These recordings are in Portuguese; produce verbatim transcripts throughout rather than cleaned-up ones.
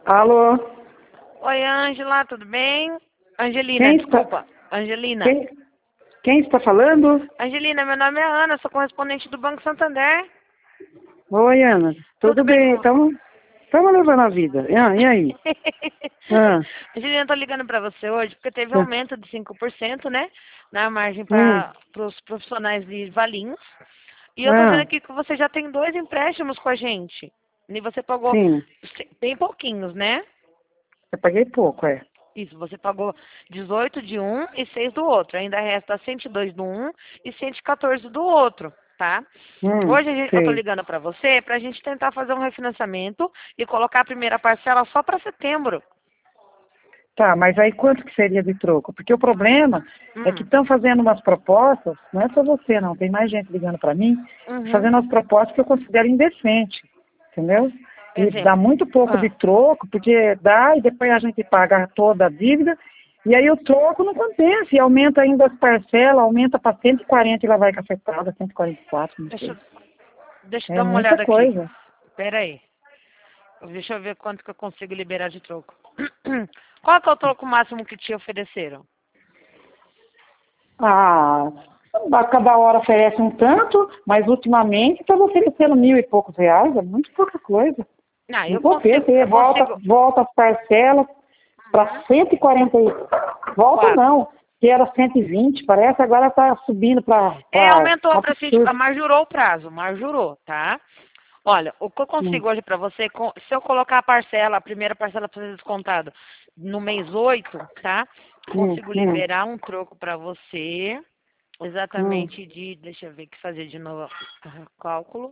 Alô? Oi, Ângela, tudo bem? Angelina, Quem desculpa. está, Angelina. quem, quem está falando? Angelina, meu nome é Ana, sou correspondente do Banco Santander. Oi, Ana. Tudo Tudo bem bem? com você? Estamos levando a vida. Ah, e aí? Ah, Angelina, eu tô ligando pra você hoje porque teve ah, aumento de cinco por cento, né? Na margem hum, para os profissionais de valinhos. E eu tô vendo ah, aqui que você já tem dois empréstimos com a gente. E você pagou sim. bem pouquinhos, né? Eu paguei pouco, é. Isso, você pagou dezoito de um e seis do outro. Ainda resta cento e dois do um e cento e quatorze do outro, tá? Hum, Hoje a gente- eu tô sei. ligando para você para a gente tentar fazer um refinanciamento e colocar a primeira parcela só para setembro. Tá, mas aí quanto que seria de troco? Porque o problema é que Hum, estão fazendo umas propostas, não é só você não, tem mais gente ligando para mim, uhum. fazendo umas propostas que eu considero indecente, entendeu? E dá Exemplo. muito pouco de Ah, troco, porque dá e depois a gente paga toda a dívida, e aí o troco não compensa, e aumenta ainda as parcelas, aumenta para cento e quarenta e lá vai cacetada, cento e quarenta e quatro, não deixa, sei. eu- deixa eu É dar uma muita olhada aqui. coisa. Pera aí. Deixa eu ver quanto que eu consigo liberar de troco. Qual que é o troco máximo que te ofereceram? Ah, cada hora oferece um tanto, mas ultimamente estava oferecendo mil e poucos reais, é muito pouca coisa. Ah, Não eu consigo, compensa, e eu volta, consigo. volta as parcelas para Uhum. cento e quarenta, e- volta Quatro. não, que era cento e vinte, parece agora está subindo para É, aumentou para cento, absurdo. majorou o prazo, majorou, tá? Olha, o que eu Hum, consigo hoje para você, com- se eu colocar a parcela, a primeira parcela para ser descontado no mês oito, tá? hum, Consigo hum, liberar um troco para você, hum. exatamente de, deixa eu ver que fazer de novo o cálculo.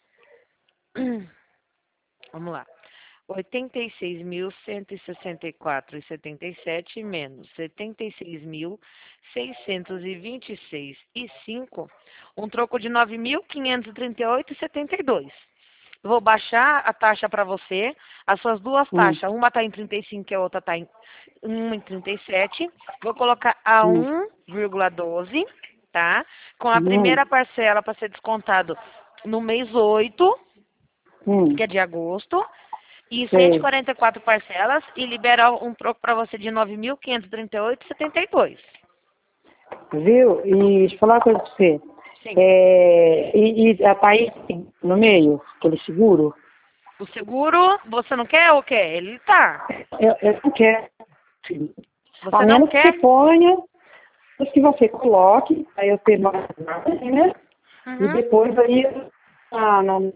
Vamos lá. oitenta e seis mil cento e sessenta e quatro e setenta e sete menos setenta e seis mil seiscentos e vinte e seis e cinco, um troco de nove mil quinhentos e trinta e oito e setenta e dois. Vou baixar a taxa para você, as suas duas Hum, taxas, uma está em trinta e cinco e a outra está em um em trinta e sete. Vou colocar a hum, um vírgula doze, tá? Com a hum, primeira parcela para ser descontado no mês oito, hum, que é de agosto, e cento e sei. quarenta e quatro parcelas e libera um troco para você de nove mil quinhentos e trinta e oito e setenta e dois. Viu? E deixa eu falar uma coisa para você. Sim. É, e, e a Thaís no meio, aquele seguro, O seguro, você não quer ou quer? Ele tá. eu, eu não quero. A Você não menos que você quer? ponha, menos que você coloque, aí eu tenho mais margem, né? E Uhum. depois aí, ah, não,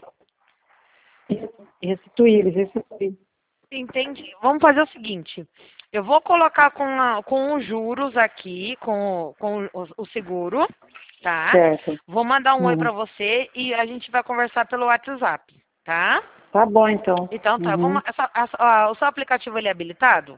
restituir, eles restituir. Entendi. Vamos fazer o seguinte. Eu vou colocar com, a- com os juros aqui, com, com o, o seguro, tá? Certo. Vou mandar um oi Uhum. para você e a gente vai conversar pelo WhatsApp, tá? Tá bom, então. Então tá. Uhum. Vamos, essa- essa- ah, o seu aplicativo ele é habilitado?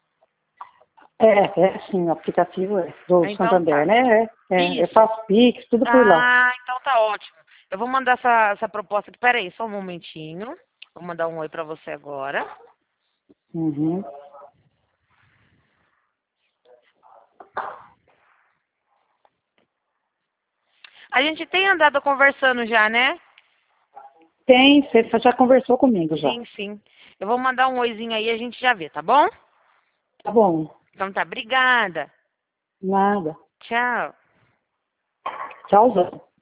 É, é sim, o aplicativo é do Então Santander, tá. né? É, é, eu Isso. faço Pix, tudo por lá. Ah, então tá ótimo. Eu vou mandar essa, essa proposta aqui. Pera aí, só um momentinho. Vou mandar um oi pra você agora. Uhum. A gente tem andado conversando já, né? Tem, você já conversou comigo já. Sim, sim. Eu vou mandar um oizinho aí e a gente já vê, tá bom? Tá bom. Então tá, obrigada. Nada. Tchau. Tchauzão.